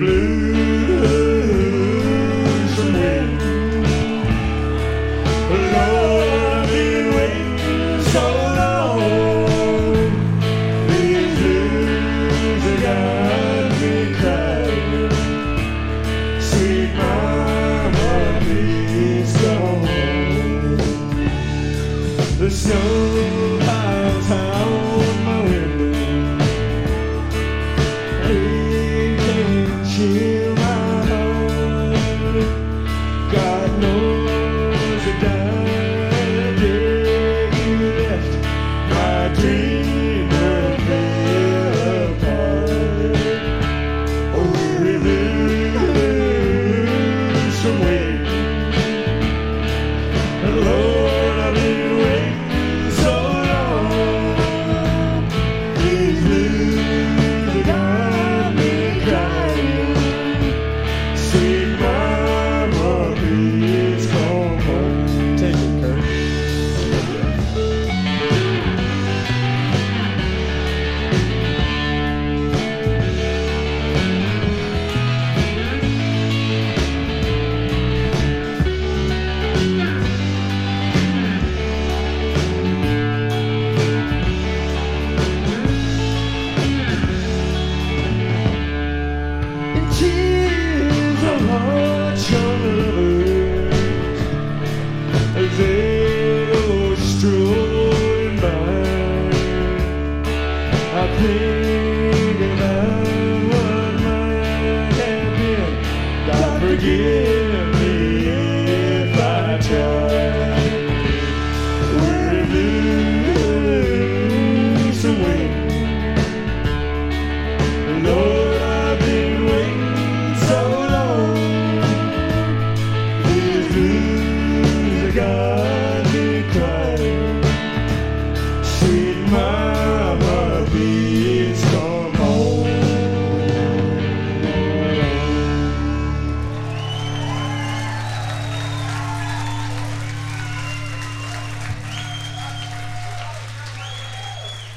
blues from waiting. Lord, I've been waiting so long. These blues have got me crying. Sweet mama, please come home. The snow piles high on my window. It can chill my heart. God knows the day you left, my dream would fall apart. Oh, weary blues from waiting. Lord, I've been waiting so long. These blues have got me crying. Sweet mama, please come home. Take it, Kurt. And tears of hearts young lovers as they go strolling by. I think about what might have been. God forgive me if I try. We're blues to wait. Lord, I've been waiting so long. These blues have got me crying. Sweet mama, please